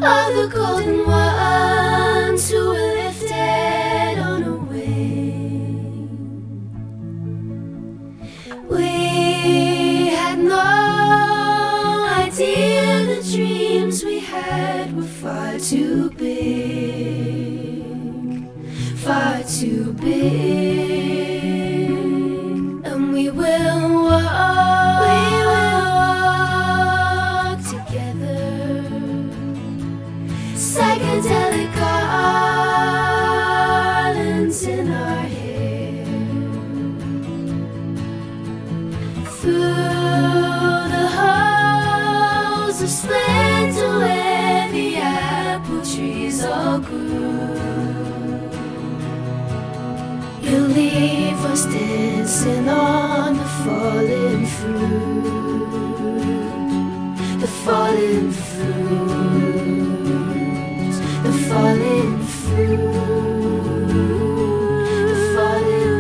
of the golden ones who were lifted on a wing. We had no idea the dreams we had were far too big, far too big. And we will walk together, psychedelic garlands in our hair, through the halls of splendor where the apple trees all grew. You'll leave us dancing on the fallen fruit, the fallen fruit, the fallen fruit, the fallen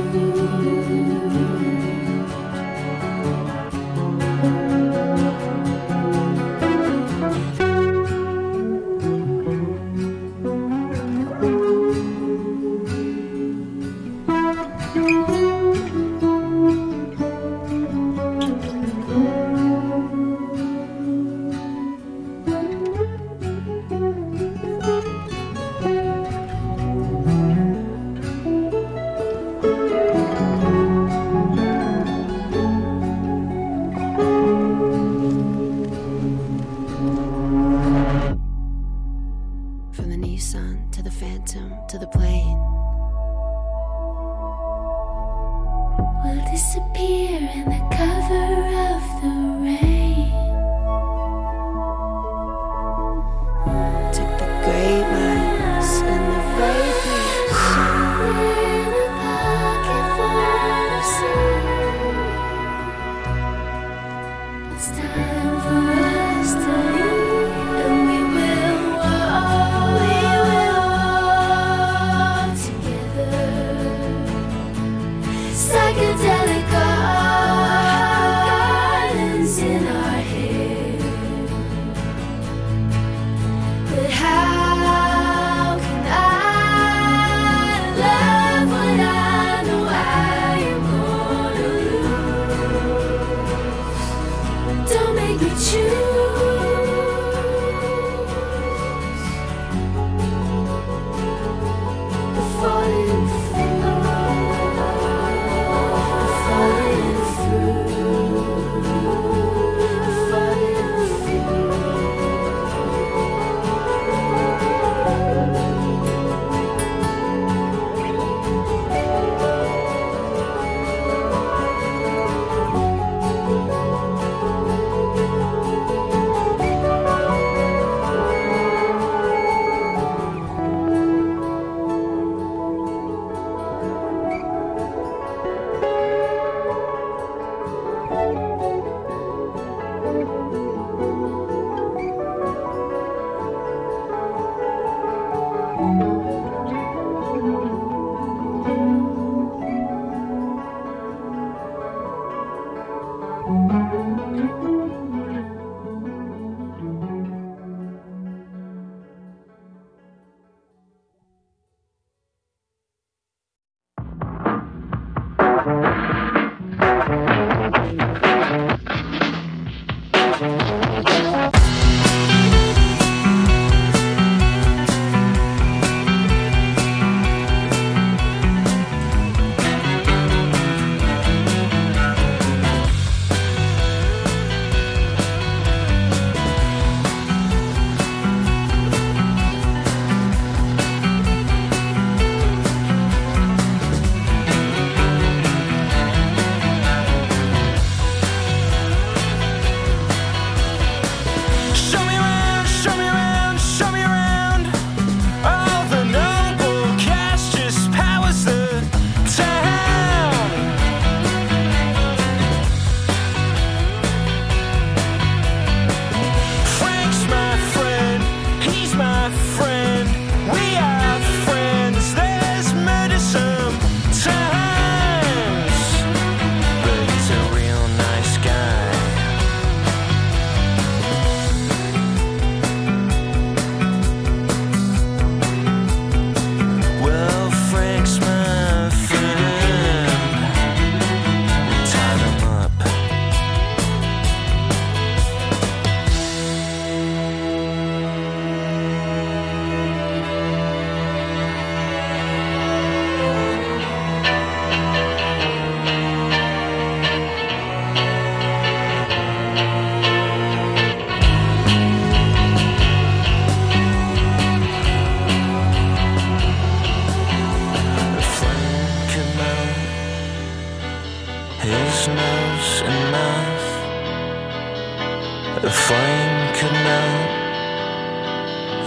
From the Nissan to the Phantom to the plane, we'll disappear in the cover of the rain. Took the great minds and the vapors in a pocket full of sea. It's time for us to leave, and we will walk together, psychedelic garlands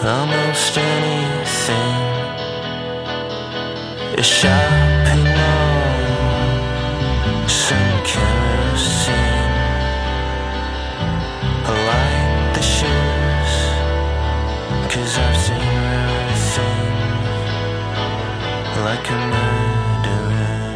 almost anything is shopping mall, some kerosene. I like the shoes, 'cause I've seen rare things, like a murderer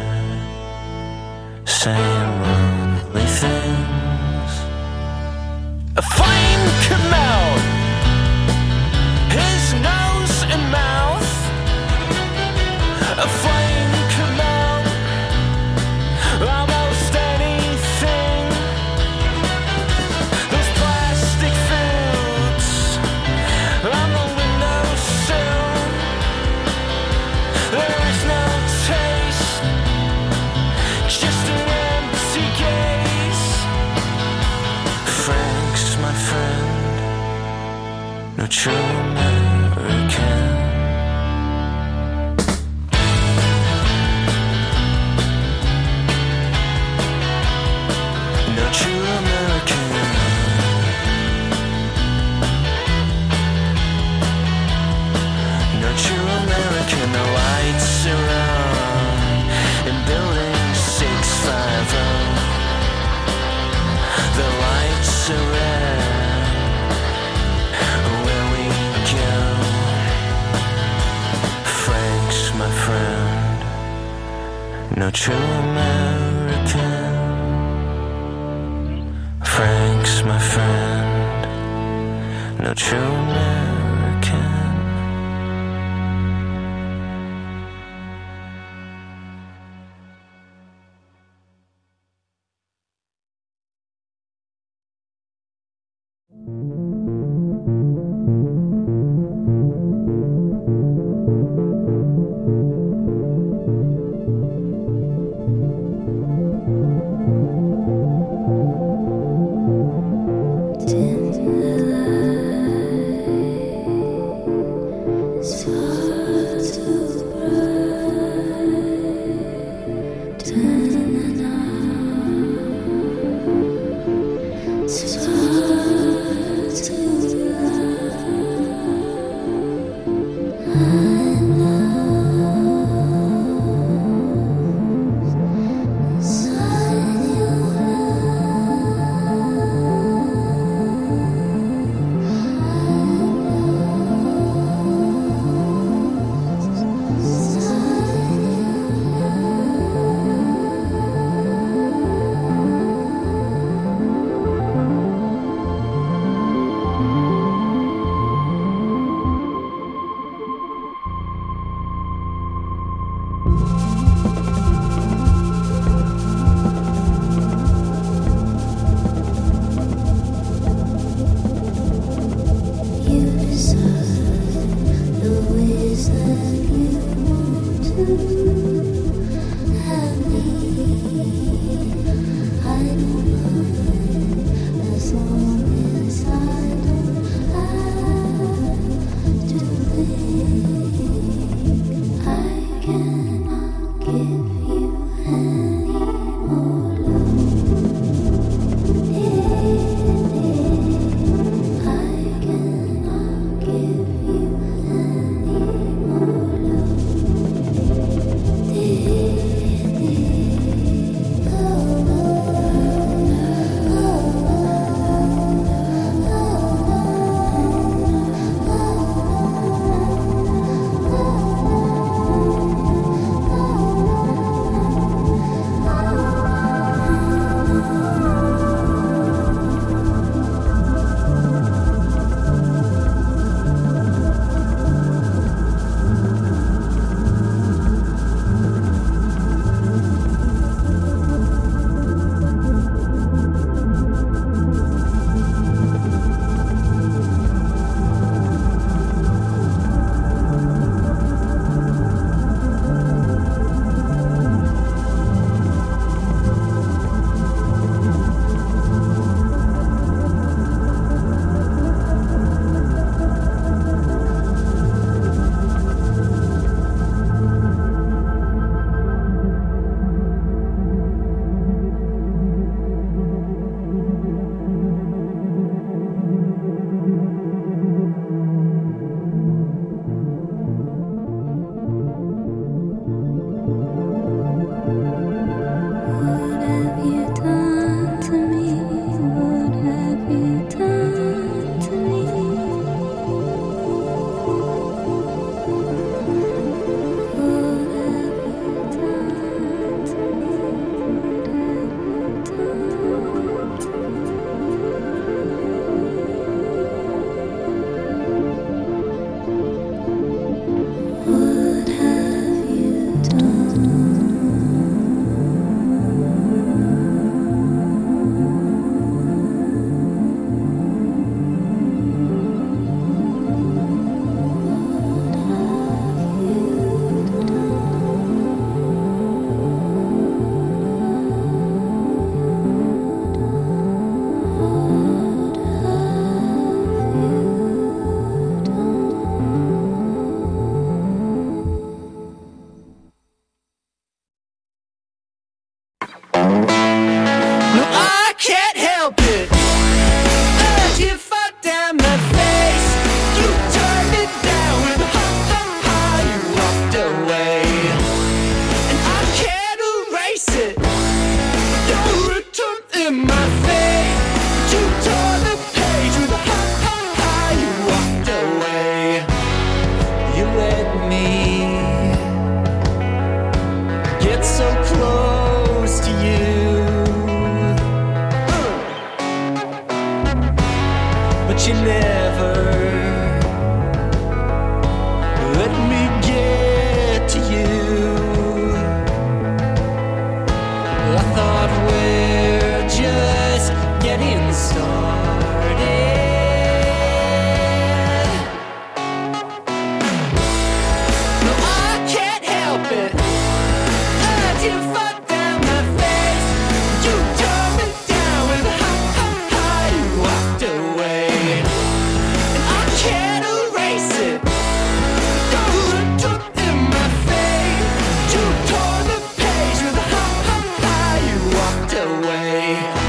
saying lovely things. A flame come out his nose and mouth. A flame come out almost anything. Those plastic foods on the windowsill. There is no taste, just an empty gaze. Frank's my friend, no true American. No true American. No true American. The lights are on in building 650. The lights are red where we go. Frank's my friend, no true American. Frank's my friend, no true American. me get so close to you, but you never let me get to you. I thought we're just getting started. No, I can't help it. As you fucked down my face, you turned me down with a ha ha ha. You walked away, and I can't erase it. You looked up in my face, you tore the page with a ha ha ha. You walked away.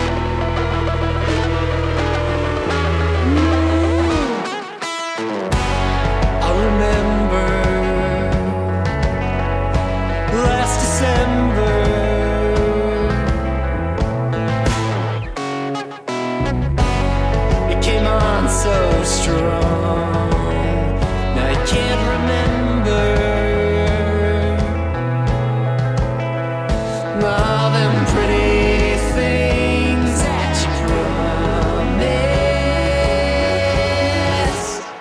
I remember last December, it came on so strong. Now I can't remember all them pretty things that you promised,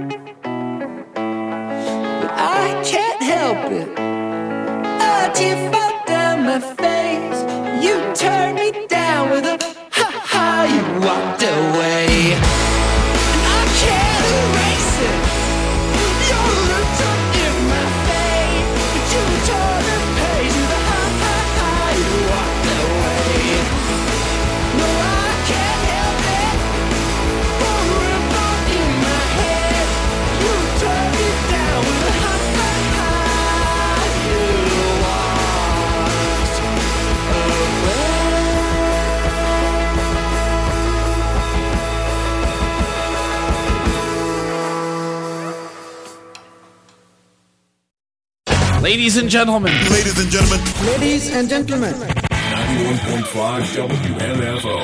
but I can't help it. You fucked down my face, you turned me down with a ha ha. You walked away, and I can't erase it. You looked up in my face, but you tore the page with a ha ha ha. You walked away. No, I can't help it. Forever in my head, you turned me down with a ha ha ha. You walked away. Ladies and gentlemen, Ladies and gentlemen, Ladies and gentlemen, 91.5 WMFO.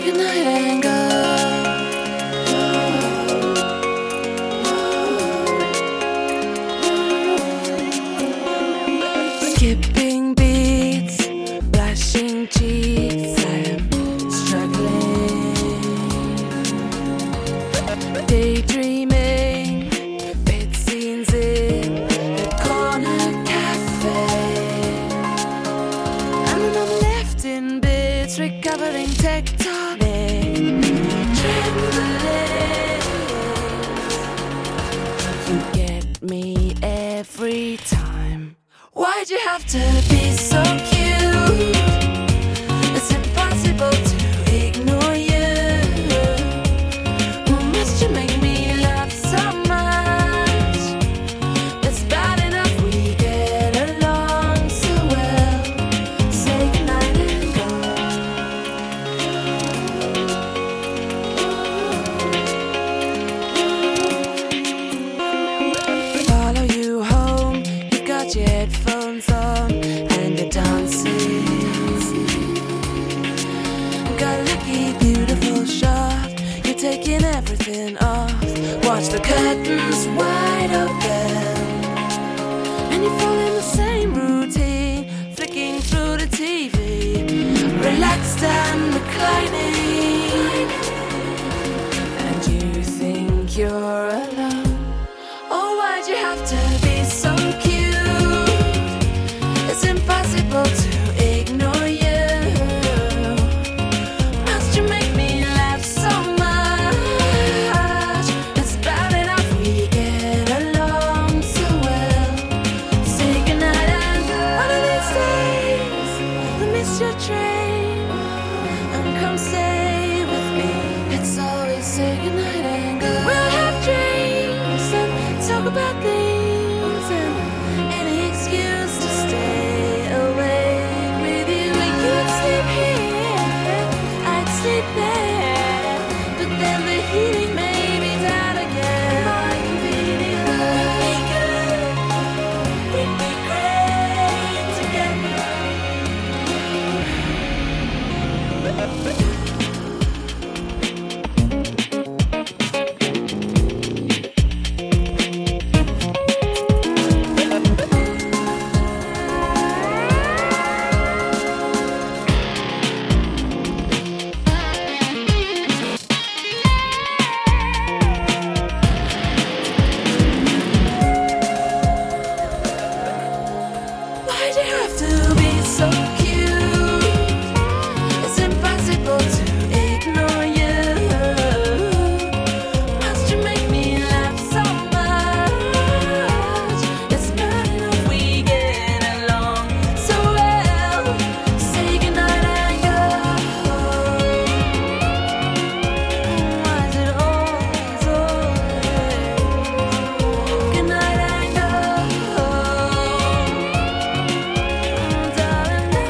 goodnight and go. Skipping beats, flashing cheeks, I am struggling. Daydreaming, bed scenes in the corner cafe. And then I'm left in bits, recovering tectonic trembling. You get me every time. Why'd you have to be so cute? It's impossible to ignore you. Must you make me laugh so much? It's bad enough we get along so well. Say goodnight and go. Follow you home, you've got your headphones on and you're dancing. Got a lucky, beautiful shot, you're taking everything off. Watch the curtains wide open, and you fall in the same routine, flicking through the TV, relaxed and reclining. And you think you're alone. Oh, why'd you have to be so cute? It's impossible to ignore you. Must you make me laugh so much? It's bad enough we get along so well. Say goodnight and go. One of these days, I'll miss your train and come stay with me. It's always say goodnight and go. We'll have drinks and talk about things and any excuse to stay awake with you. You'd sleep here, I'd sleep there, but then the heating may be down again. More convenient. We'd be good, we'd be great together. Why'd you have to be so cute? It's impossible to ignore you. Must you make me laugh so much? It's bad enough we get along so well. Say goodnight and go. Why is it always goodnight and go? Darling, not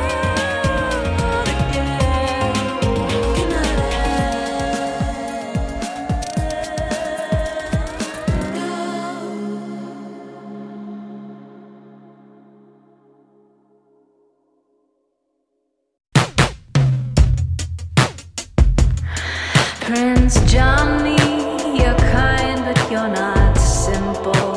again. Goodnight and Prince Johnny, you're kind, but you're not simple.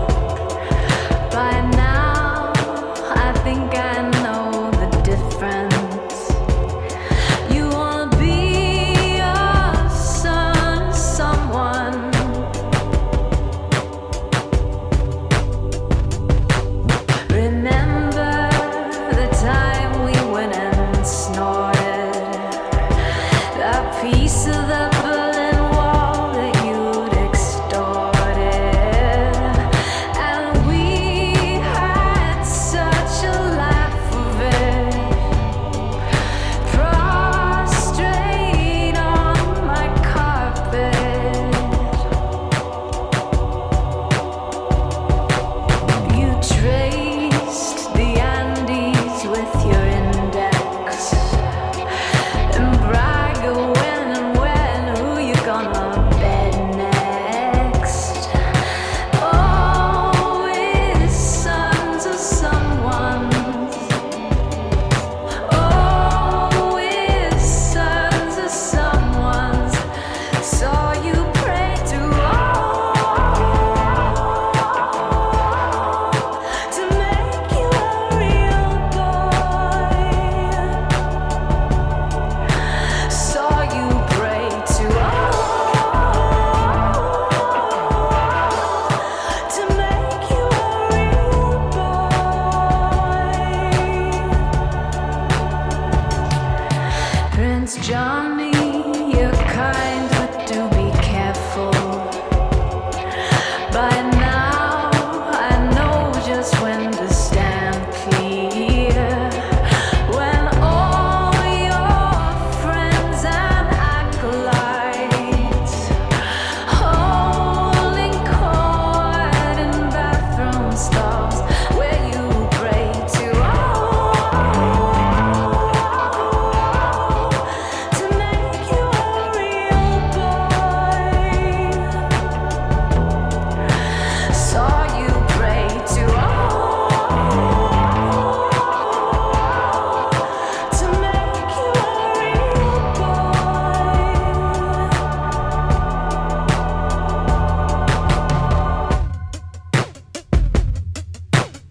By now, I think I know the difference. You wanna be a son, someone. Remember the time we went and snorted a piece of the Berlin Wall.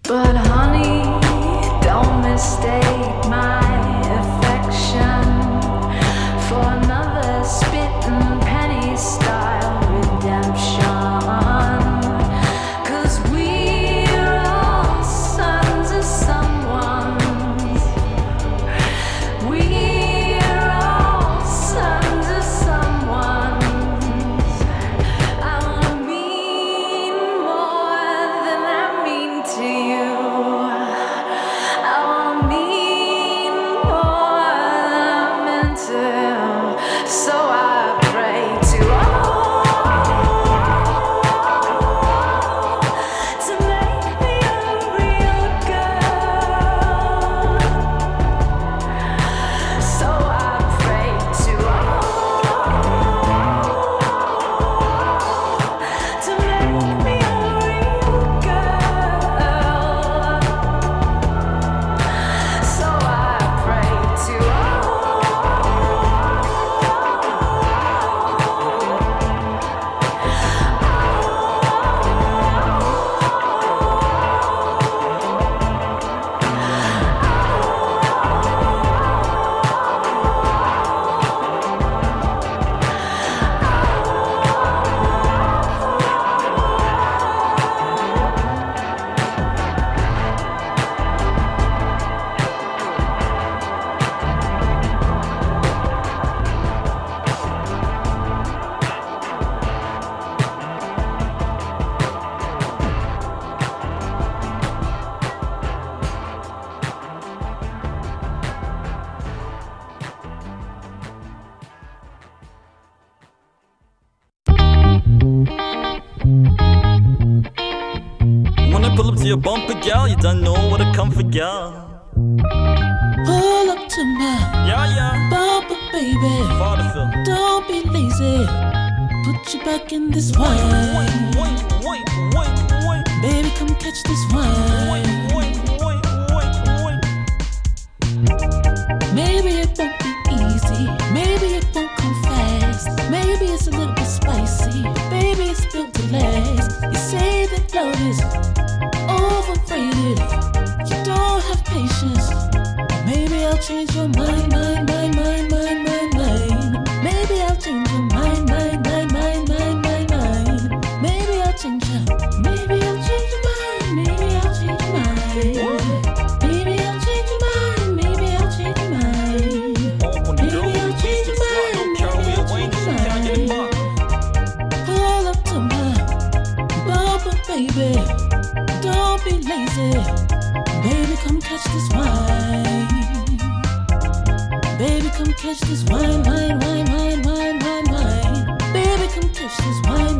But honey, don't mistake my affection for another spit and penny style redemption. 'Cause we're all sons of someone. We're all sons of someone. I wanna mean more than I mean to you. I wanna mean more than I meant to. So I pray to to make me a real girl. So I pray to make me a real girl. So I pray to When I pull up to your bumper, gal, you don't know what I come for, gal. Pull up to my Yeah. bumper, baby. Vaudeville. Don't be lazy. Put you back in this wine. Wait. Baby, come catch this wine. Maybe it won't be easy. Maybe it won't come fast. Maybe it's a little bit spicy. Baby, it's built to last. You say that love is overrated. You don't have patience. Maybe I'll change your mind. Maybe I'll change your mind. Maybe I'll change your mind. Maybe I'll change your mind. Maybe I'll change your mind. Maybe I'll change your mind. Maybe I'll change your mind. Maybe I'll change your mind. Pull up to my bumper, baby. Don't be lazy. Baby, come catch this wine. Baby, come catch this wine. Baby, come catch this wine.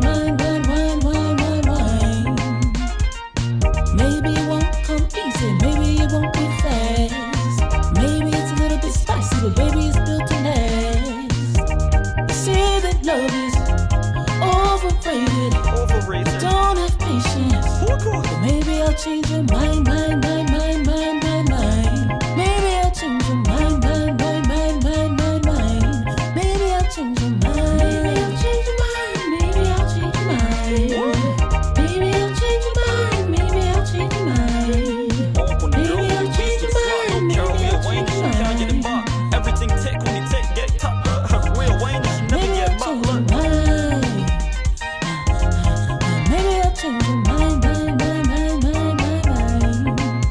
Maybe it won't come easy. Maybe it won't be fast. Maybe it's a little bit spicy, but baby, it's built to last. You say that love is overrated. Don't have patience. But maybe I'll change your mind. Maybe I'll change your mind. Maybe I'll change your mind. Maybe I'll change your mind. Maybe I'll change your mind. Maybe I'll change your mind. Maybe I'll change your mind. Maybe I'll change your mind. Everything tick when you tick, get cut. Real Wayne, you never Maybe get I'll change your butt. mind. Maybe I'll change your mind.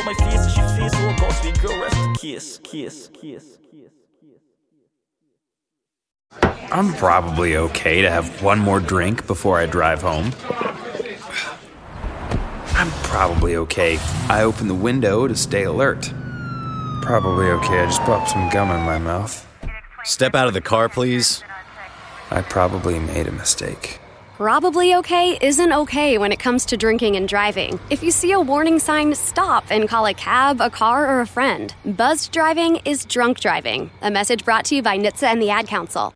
my face and she feels so got to be girl rest in case. I'm probably okay to have one more drink before I drive home. I'm probably okay. I open the window to stay alert. Probably okay. I just popped some gum in my mouth. Step out of the car, please. I probably made a mistake. Probably okay isn't okay when it comes to drinking and driving. If you see a warning sign, stop and call a cab, a car, or a friend. Buzzed driving is drunk driving. A message brought to you by NHTSA and the Ad Council.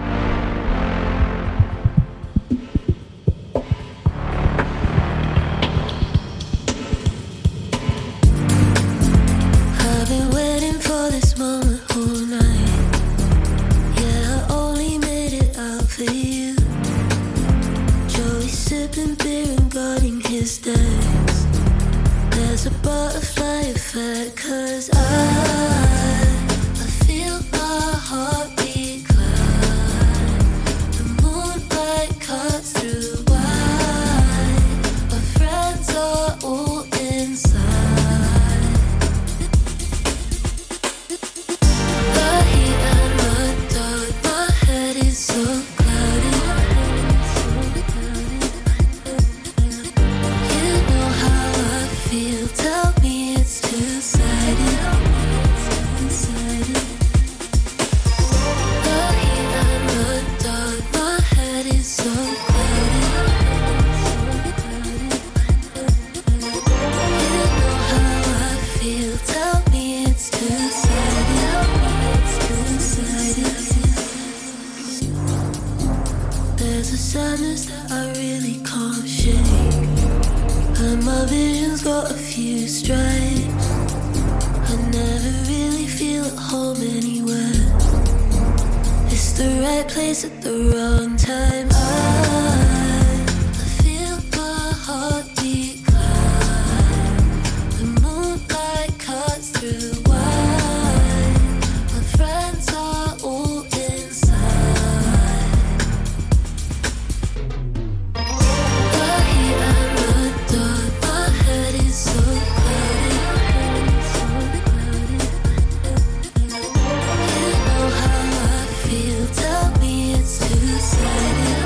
I've been waiting for this moment all night. Yeah, I only made it out for you. Joey sipping beer and guarding his decks. There's a butterfly effect, 'cause I feel my heartbeat climb. The moonlight cuts through white. My friends are all inside. The heat and the dark, my head is so cloudy. You know how I feel, tell me it's two-sided. The heat and the dark, my head is so cloudy. You know how I feel, tell me it's two-sided. There's a sadness that I really can't shake, and my vision's got a few stripes. I never really feel at home anywhere. It's the right place at the wrong time. I feel my heartbeat climb. The moonlight cuts through white. My friends are all inside. The heat and the dark, my head is so cloudy. You know how I feel, tell me it's two-sided.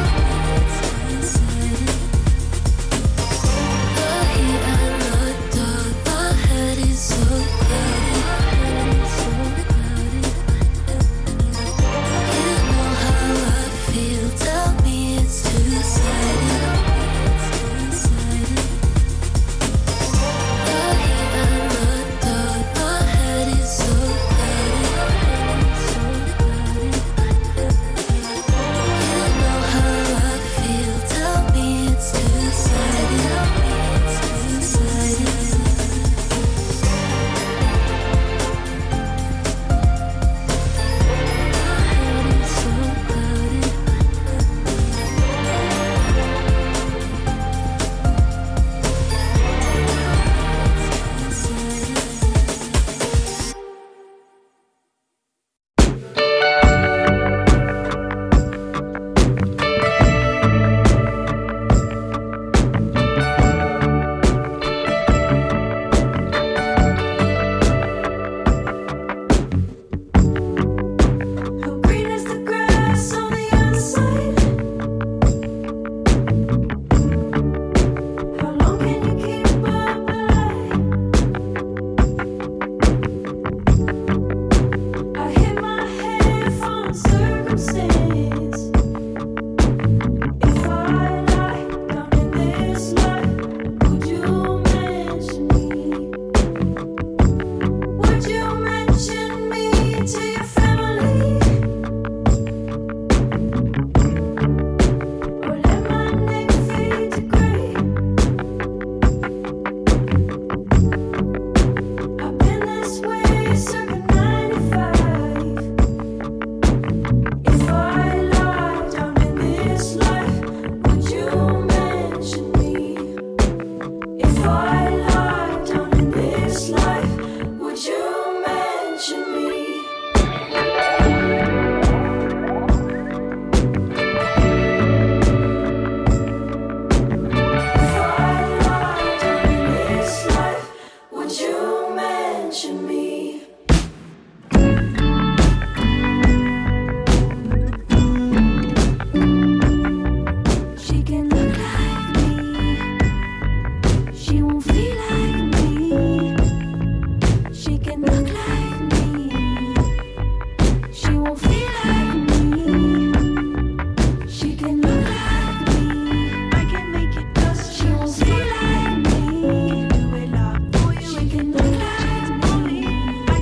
mention me. She can look like me. She won't feel like me. She can look like me. She won't feel like me. She can look like me. I can make it dust. She won't feel like me. Do it up for you. She can look like me. I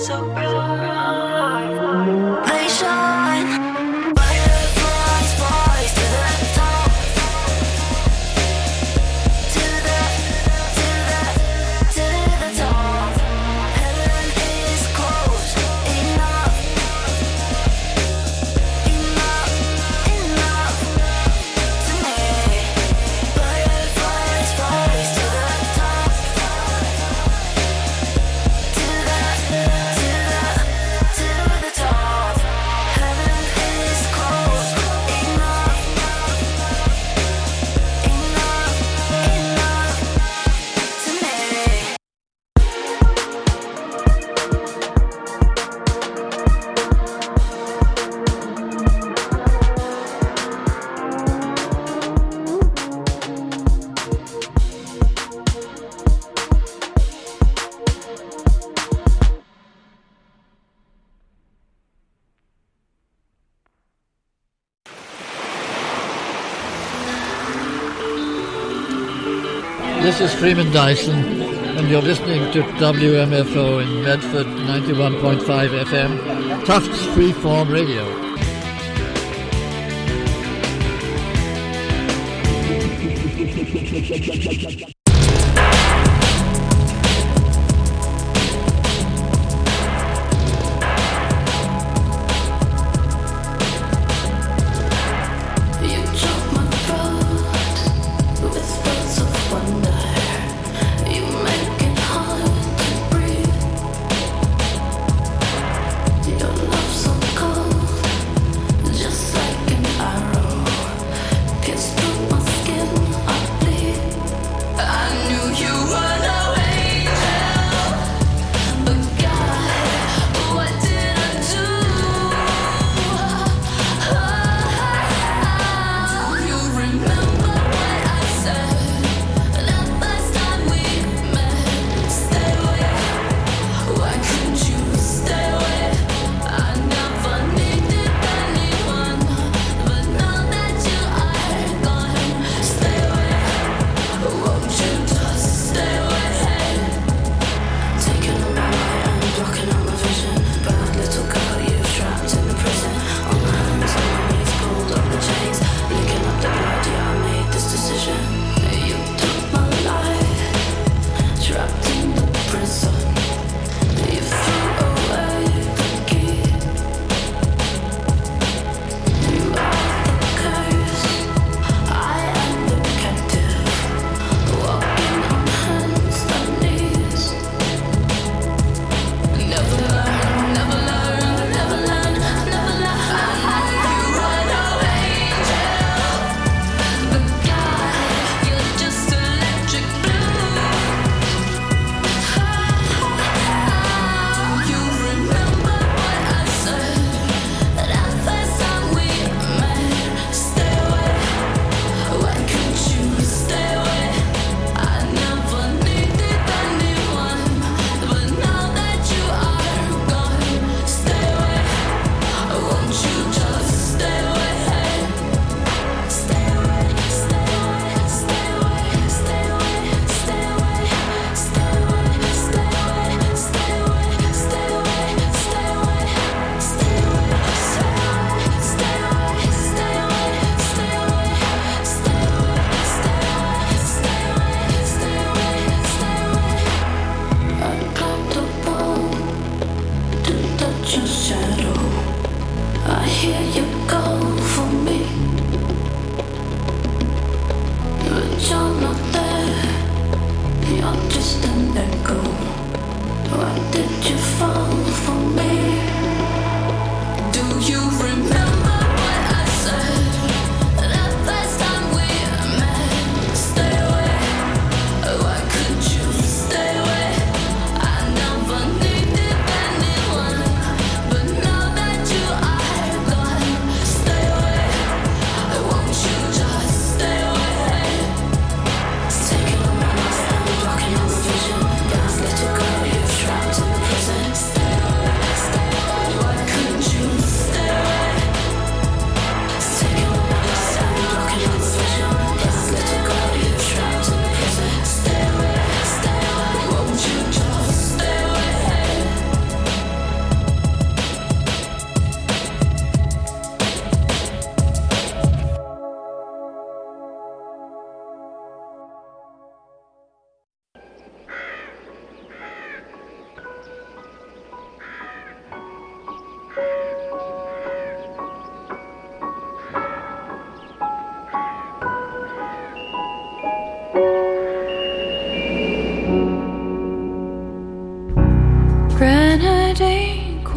so bright. They shine. Butterflies fly to the top. To the top. Heaven is close. Enough to me. Butterflies fly to the top. To the top. Heaven is close. Enough to me. This is Freeman Dyson, and you're listening to WMFO in Medford 91.5 FM, Tufts Freeform Radio. You choke my throat with spells of wonder. You make it hard to breathe. Your love so cold, just like an arrow, pierced through my skin. I bleed. I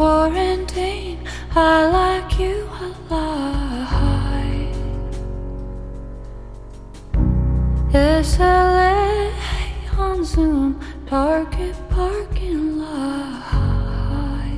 quarantine. I like you a lot. It's LA on Zoom, Target parking lot.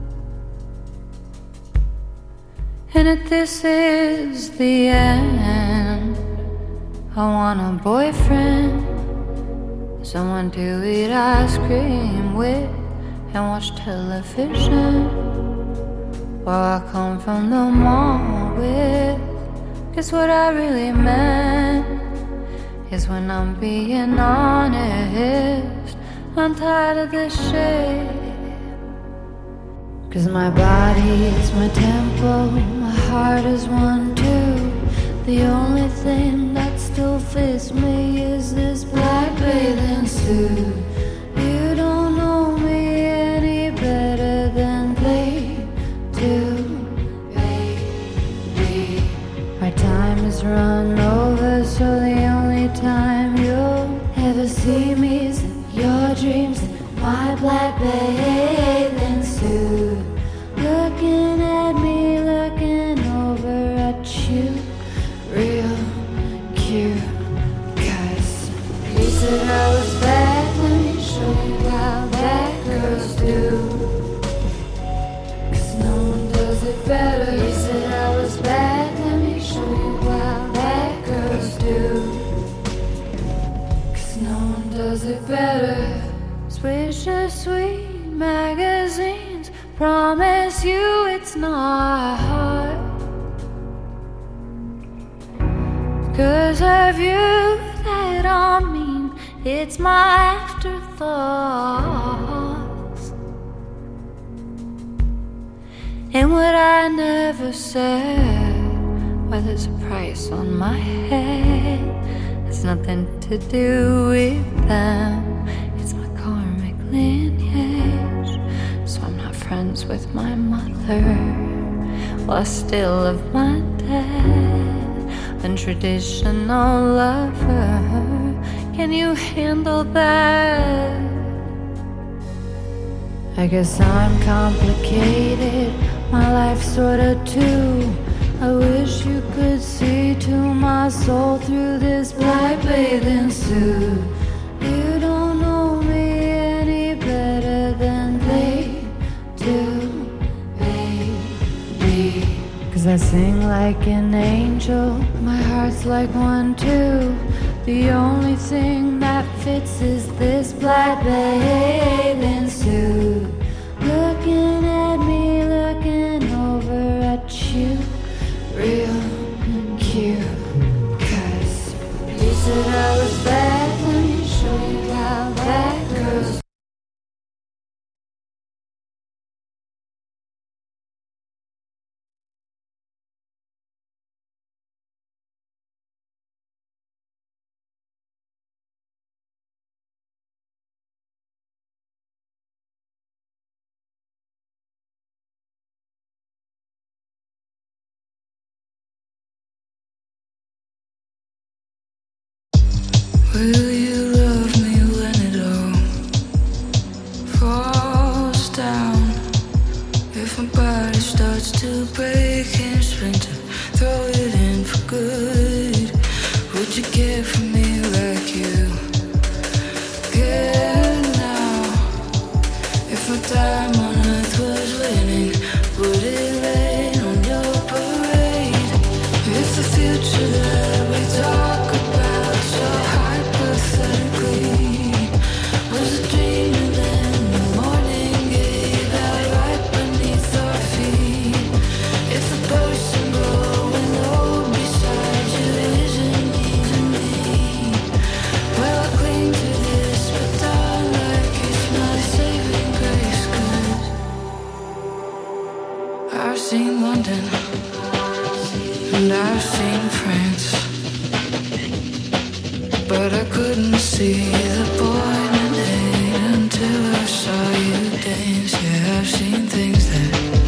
And if this is the end, I want a boyfriend, someone to eat ice cream with and watch television while I come from the mall with. Guess what I really meant is when I'm being honest, I'm tired of this shit. 'Cause my body is my temple, my heart is one too. The only thing that still fits me is this black bathing suit. You don't know me any better than they do, baby. Our time is run over, so the only time you'll ever see me is in your dreams in my black bathing suit. Looking at me, looking over at you, real cute. 'Cause you said I was bad, let me show you how bad girls do. 'Cause no one does it better. You said I was bad, let me show you how bad girls do. 'Cause no one does it better. Swisher Sweet magazines promise you it's not hard. 'Cause of you that I mean, it's my afterthoughts. And what I never said, why there's a price on my head, has nothing to do with them. It's my karmic lineage. So I'm not friends with my mother, well I still love my dad. Untraditional lover, can you handle that? I guess I'm complicated, my life's sorta too. I wish you could see to my soul through this black bathing suit. You don't know me any better than they do, baby. 'Cause I sing like an angel, my heart's like one too. The only thing that fits is this black bathing suit. Looking at me, looking over at you, real cute. 'Cause you said I was bad, let me show you how bad girls. Will you love me when it all falls down? If my body starts to break and splinter, throw it in for good. Would you care for me like you care now? If my time on earth was winning, would it rain on your parade? If the future that we talk about so hypothetically was a dream, and then the morning gave out right beneath our feet. If the person growing old beside you isn't even me, well I cling to this, but darn like it's my saving grace. 'Cause I've seen London and I've seen France, but I couldn't see the point in it until I saw you dance. Yeah, I've seen things that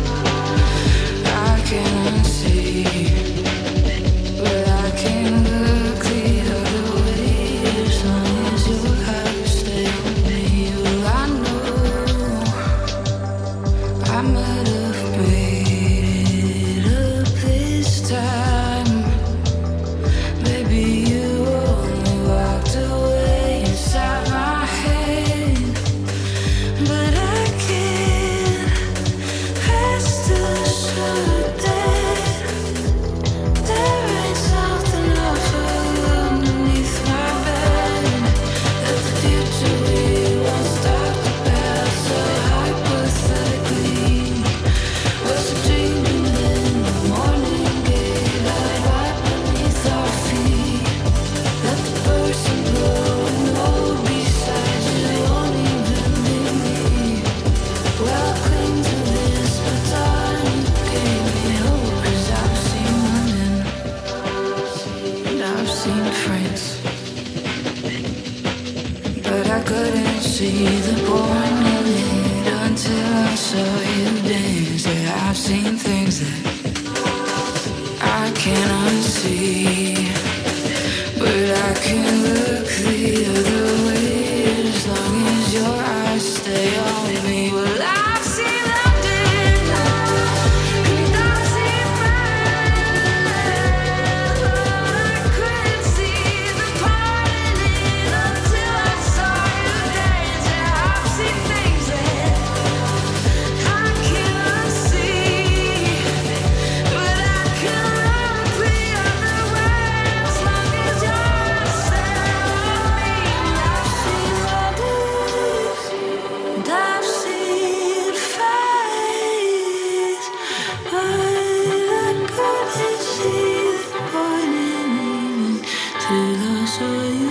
I cannot see, but I can look the other way as long as you have to stay with me. Well, I know I'm a could have made it up this time. Maybe you only walked away inside my head, but I can't rest assured that there ain't something I feel underneath my bed. That the future we once talked about so hypothetically was a dream, and then the morning gave out right beneath our feet. That the person growing old beside you won't even be me. Well, cling to this baton you gave me hope, 'cause I've seen London and I've seen France, but I couldn't see the point in it until I saw you dance. Yeah, I've seen things that I can't unsee, but I can look the other way as long as your eyes stay on me. Well, I've seen London and I've seen France, but I couldn't see the point in it until I saw you dance. Yeah, I've seen things that I can't unsee, but I can look the other way as long as your eyes stay on me. I've seen London and I've seen France, but I couldn't see the point in it till I saw you.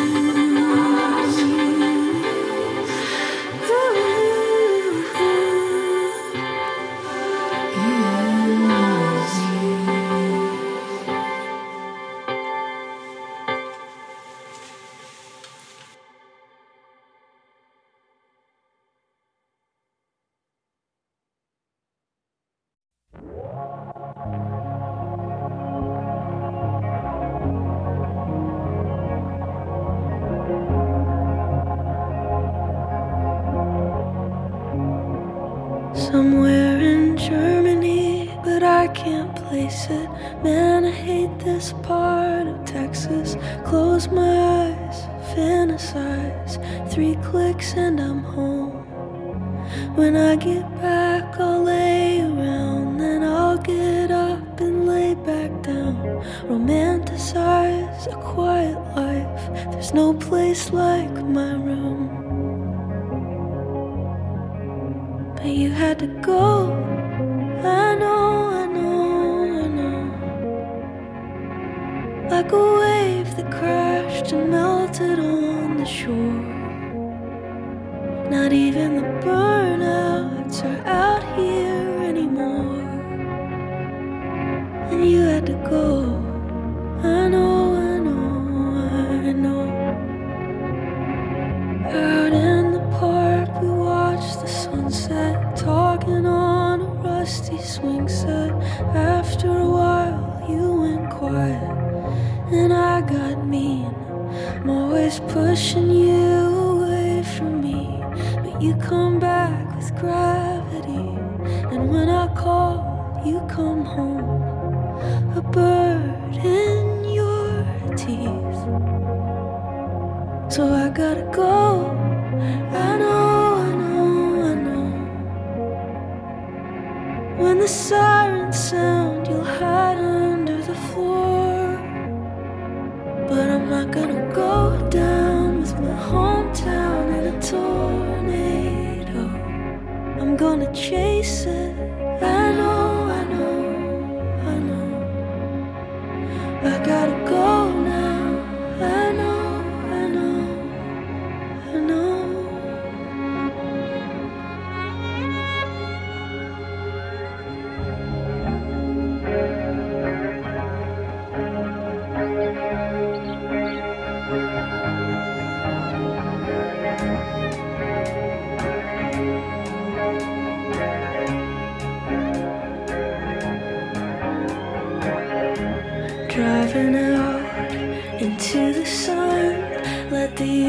Somewhere in Germany, but I can't place it. Man, I hate this part of Texas. Close my eyes, fantasize. 3 clicks and I'm home. When I get back, I'll lay around, then I'll get up and lay back down. Romanticize a quiet life. There's no place like my room. But you had to go. I know, I know, I know. Like a wave that crashed and melted on the shore. Not even the burnouts are out here anymore. And you had to go. I know, I know, I know. Out in the park we watched the sunset, talking on a rusty swing set. After a while you went quiet and I got mean. I'm always pushing you away from me, but you come back with gravity. And when I call, you come home, a bird in your teeth. So I gotta go. I know, I know, I know. When the sirens sound, you'll hide under the floor. But I'm not gonna go down with my hometown in a tornado. I'm gonna chase it. I know, I know, I know. I gotta go now. I know, I know, I know. Driving out into the sun, let the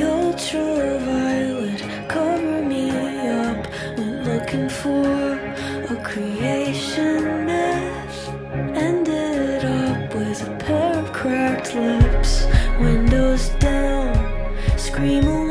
ultraviolet cover me up. We're looking for a creator. situation mess. Ended up with a pair of cracked lips. Windows down, scream away.